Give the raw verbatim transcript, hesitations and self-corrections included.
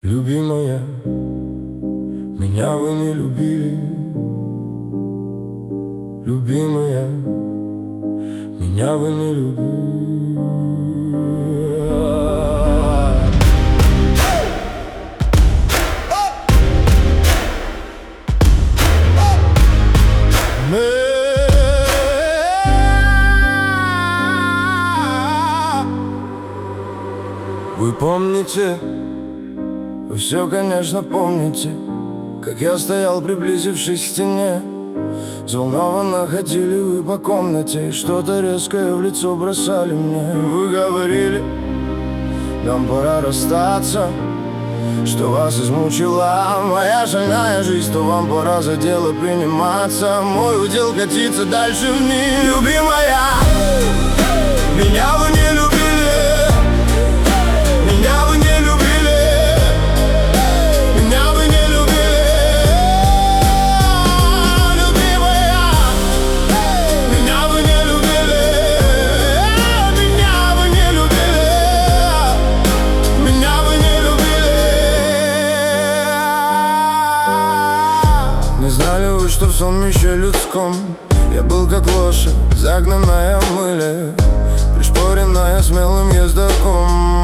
Любимая, меня вы не любили. Любимая, меня вы не любили. Вы помните, вы все, конечно, помните, как я стоял, приблизившись к стене. Взволнованно ходили вы по комнате и что-то резкое в лицо бросали мне. Вы говорили, нам пора расстаться, что вас измучила моя шальная жизнь, то вам пора за дело приниматься. Мой удел катиться дальше вниз. Любимая, меня вы не любили. Меня вы не любили. Меня вы не любили. Любимая, меня вы не любили. Меня вы не любили. Меня вы не любили. Не знали вы, что в сонмище людском я был как лошадь, загнанная в мыле, пришпоренная смелым ездоком.